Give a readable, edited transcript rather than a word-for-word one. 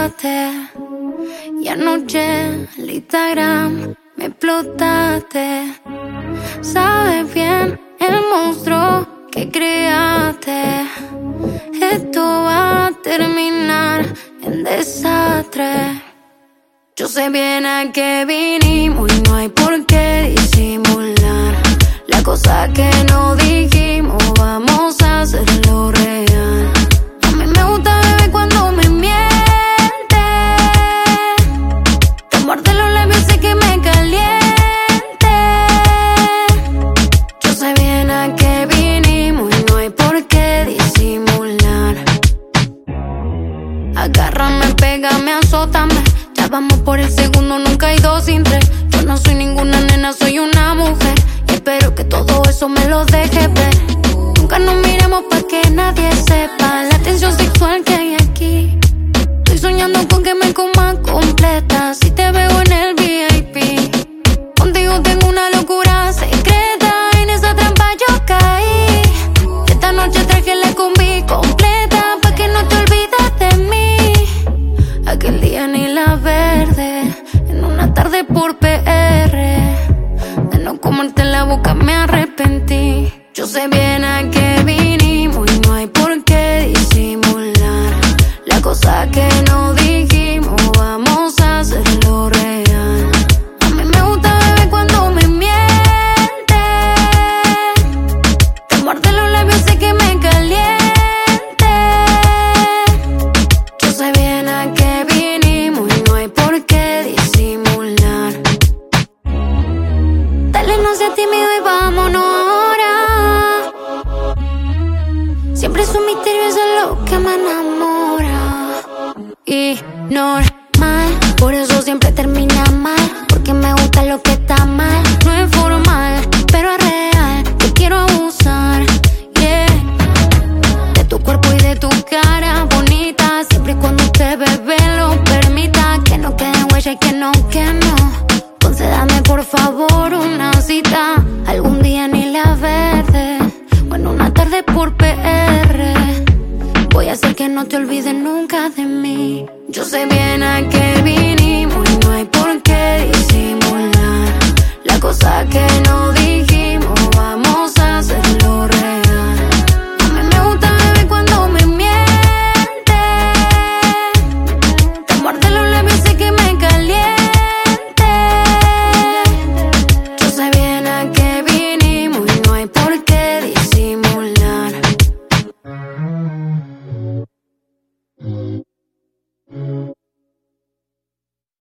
besaste y anoche el Instagram me explotaste. Sabes bien el monstruo que creaste. Esto va a terminar en desastre. Yo sé bien a qué vinimos y no hay por qué disimular. La cosa que no dijimos, vamos a hacerlo real. A mí me gusta, bebé, cuando me mientes. Te muerde los labios, sé que me caliente. Yo sé bien a qué vinimos y no hay por qué disimular. Agárrame, pégame, azótame. Ya vamos por el segundo, nunca hay dos sin tres. Yo no soy ninguna nena, soy una mujer. Y espero que todo eso me lo deje ver. Nunca nos miremos pa' que nadie sepa la tensión sexual que hay aquí. Estoy soñando con que me coma completa. Si te veo en el VIP, contigo tengo una locura secreta. En esa trampa yo caí. Esta noche traje la combi completa pa' que no te olvides de mí. Aquel día ni la verde, en una tarde por PR. De no comerte la boca me arrepentí. Yo sé bien a qué vinimos y no hay por qué disimular. La cosa que no dijimos, vamos a hacerlo real. A mí me gusta, bebé, cuando me mientes. Te muerde los labios, sé que me caliente. Yo sé bien a qué vinimos y no hay por qué disimular. Dale, no seas tímido y vámonos ahora. Siempre es un misterio, eso es lo que me enamora. Y normal, por eso siempre termina mal. Porque me gusta lo que está mal. No es formal, pero es real. Te quiero abusar, yeah. De tu cuerpo y de tu cara bonita. Siempre y cuando usted, bebé, lo permita. Que no quede huella y que no. Concédame por favor una cita. Algún día ni la verde, o en una tarde por PR. Voy a hacer que no te olvides nunca de mí. Yo sé bien a qué